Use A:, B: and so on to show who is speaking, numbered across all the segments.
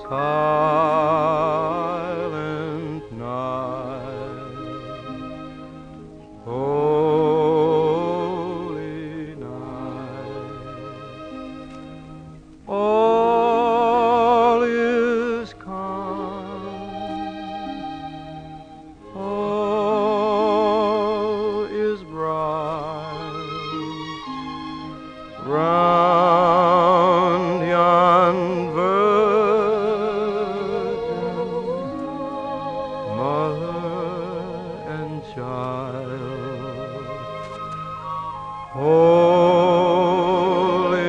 A: silent night, holy night, all is calm, all is bright, round yon mother and child, holy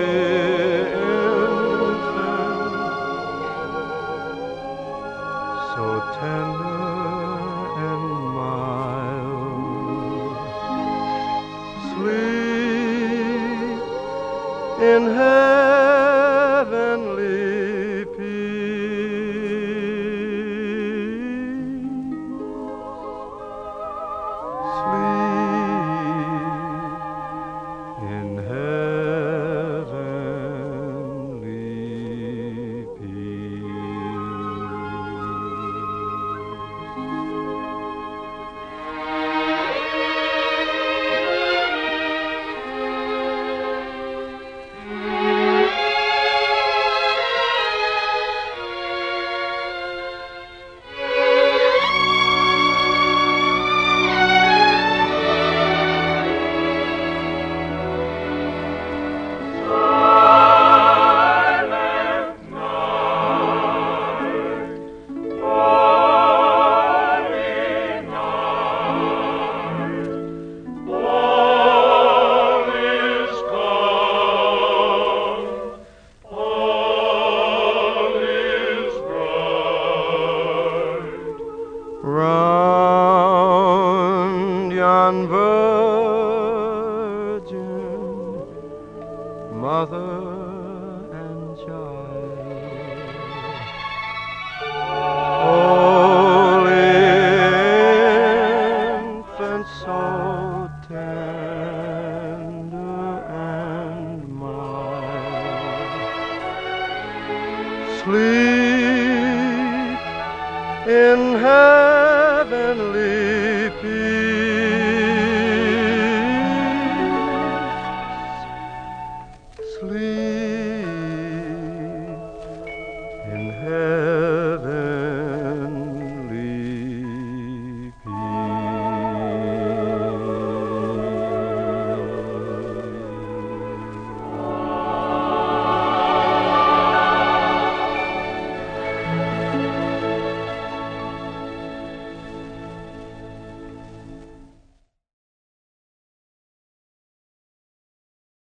A: infant, so tender and mild, sleep in heavenly peace. Sleep in heavenly round yon virgin mother and child, holy infant, so tender and mild, sleep in heavenly peace.